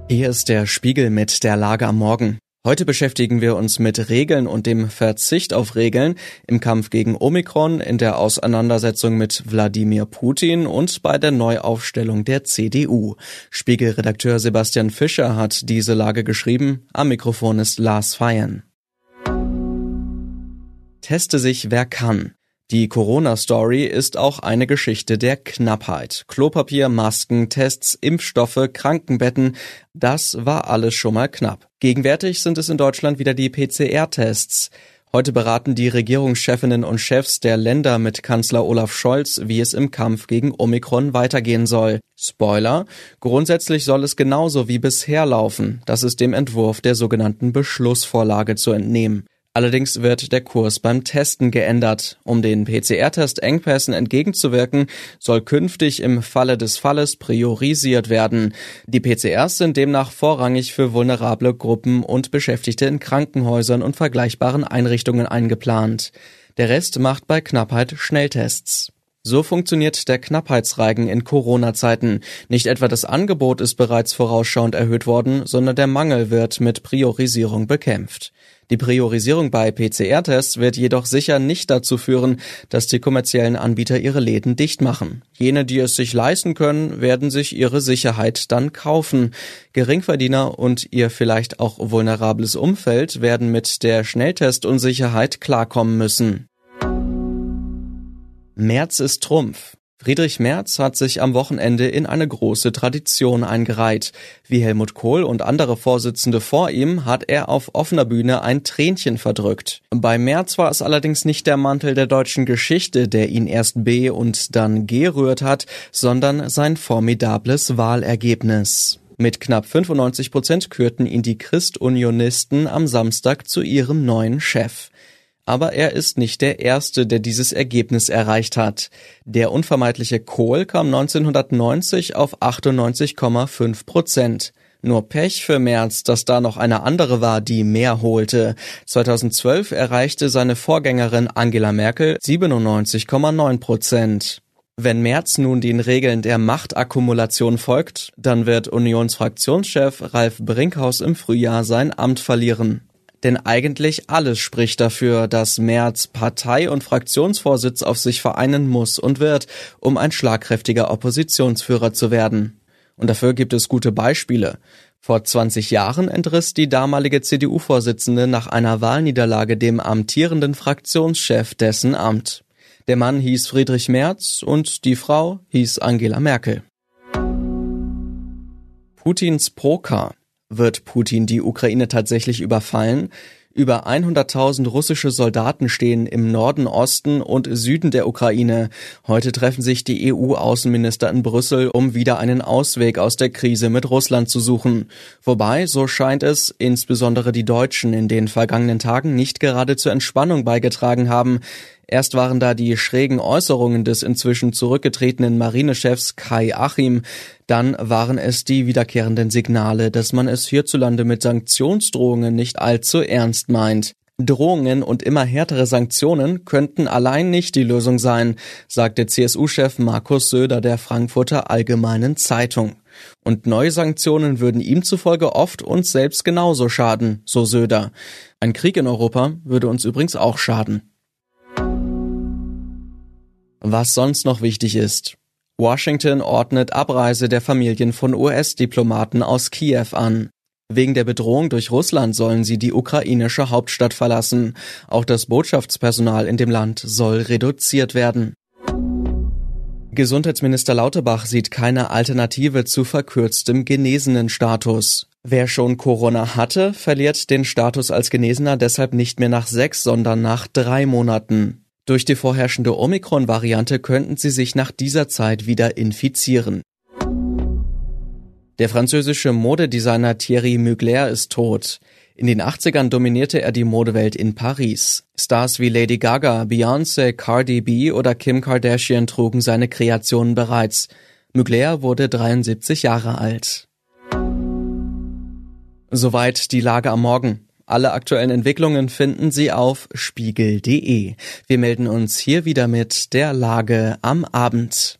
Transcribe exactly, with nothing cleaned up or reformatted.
Hier ist der Spiegel mit der Lage am Morgen. Heute beschäftigen wir uns mit Regeln und dem Verzicht auf Regeln im Kampf gegen Omikron, in der Auseinandersetzung mit Wladimir Putin und bei der Neuaufstellung der C D U. Spiegelredakteur Sebastian Fischer hat diese Lage geschrieben. Am Mikrofon ist Lars Feiern. Teste sich, wer kann. Die Corona-Story ist auch eine Geschichte der Knappheit. Klopapier, Masken, Tests, Impfstoffe, Krankenbetten, das war alles schon mal knapp. Gegenwärtig sind es in Deutschland wieder die P C R-Tests. Heute beraten die Regierungschefinnen und Chefs der Länder mit Kanzler Olaf Scholz, wie es im Kampf gegen Omikron weitergehen soll. Spoiler: Grundsätzlich soll es genauso wie bisher laufen. Das ist dem Entwurf der sogenannten Beschlussvorlage zu entnehmen. Allerdings wird der Kurs beim Testen geändert. Um den P C R-Test-Engpässen entgegenzuwirken, soll künftig im Falle des Falles priorisiert werden. Die P C Rs sind demnach vorrangig für vulnerable Gruppen und Beschäftigte in Krankenhäusern und vergleichbaren Einrichtungen eingeplant. Der Rest macht bei Knappheit Schnelltests. So funktioniert der Knappheitsreigen in Corona-Zeiten. Nicht etwa das Angebot ist bereits vorausschauend erhöht worden, sondern der Mangel wird mit Priorisierung bekämpft. Die Priorisierung bei P C R-Tests wird jedoch sicher nicht dazu führen, dass die kommerziellen Anbieter ihre Läden dicht machen. Jene, die es sich leisten können, werden sich ihre Sicherheit dann kaufen. Geringverdiener und ihr vielleicht auch vulnerables Umfeld werden mit der Schnelltestunsicherheit klarkommen müssen. Merz ist Trumpf. Friedrich Merz hat sich am Wochenende in eine große Tradition eingereiht. Wie Helmut Kohl und andere Vorsitzende vor ihm hat er auf offener Bühne ein Tränchen verdrückt. Bei Merz war es allerdings nicht der Mantel der deutschen Geschichte, der ihn erst be- und dann gerührt hat, sondern sein formidables Wahlergebnis. Mit knapp fünfundneunzig Prozent kürten ihn die Christunionisten am Samstag zu ihrem neuen Chef. Aber er ist nicht der Erste, der dieses Ergebnis erreicht hat. Der unvermeidliche Kohl kam neunzehnhundertneunzig auf achtundneunzig Komma fünf Prozent. Nur Pech für Merz, dass da noch eine andere war, die mehr holte. zweitausendzwölf erreichte seine Vorgängerin Angela Merkel siebenundneunzig Komma neun Prozent. Wenn Merz nun den Regeln der Machtakkumulation folgt, dann wird Unionsfraktionschef Ralf Brinkhaus im Frühjahr sein Amt verlieren. Denn eigentlich alles spricht dafür, dass Merz Partei- und Fraktionsvorsitz auf sich vereinen muss und wird, um ein schlagkräftiger Oppositionsführer zu werden. Und dafür gibt es gute Beispiele. Vor zwanzig Jahren entriss die damalige C D U-Vorsitzende nach einer Wahlniederlage dem amtierenden Fraktionschef dessen Amt. Der Mann hieß Friedrich Merz und die Frau hieß Angela Merkel. Putins Poker. Wird Putin die Ukraine tatsächlich überfallen? Über hunderttausend russische Soldaten stehen im Norden, Osten und Süden der Ukraine. Heute treffen sich die E U-Außenminister in Brüssel, um wieder einen Ausweg aus der Krise mit Russland zu suchen. Wobei, so scheint es, insbesondere die Deutschen in den vergangenen Tagen nicht gerade zur Entspannung beigetragen haben. Erst waren da die schrägen Äußerungen des inzwischen zurückgetretenen Marinechefs Kai Achim, dann waren es die wiederkehrenden Signale, dass man es hierzulande mit Sanktionsdrohungen nicht allzu ernst meint. Drohungen und immer härtere Sanktionen könnten allein nicht die Lösung sein, sagte C S U-Chef Markus Söder der Frankfurter Allgemeinen Zeitung. Und neue Sanktionen würden ihm zufolge oft uns selbst genauso schaden, so Söder. Ein Krieg in Europa würde uns übrigens auch schaden. Was sonst noch wichtig ist. Washington ordnet Abreise der Familien von U S-Diplomaten aus Kiew an. Wegen der Bedrohung durch Russland sollen sie die ukrainische Hauptstadt verlassen. Auch das Botschaftspersonal in dem Land soll reduziert werden. Gesundheitsminister Lauterbach sieht keine Alternative zu verkürztem Genesenenstatus. Wer schon Corona hatte, verliert den Status als Genesener deshalb nicht mehr nach sechs, sondern nach drei Monaten. Durch die vorherrschende Omikron-Variante könnten sie sich nach dieser Zeit wieder infizieren. Der französische Modedesigner Thierry Mugler ist tot. In den achtzigern dominierte er die Modewelt in Paris. Stars wie Lady Gaga, Beyoncé, Cardi B oder Kim Kardashian trugen seine Kreationen bereits. Mugler wurde dreiundsiebzig Jahre alt. Soweit die Lage am Morgen. Alle aktuellen Entwicklungen finden Sie auf spiegel punkt de. Wir melden uns hier wieder mit der Lage am Abend.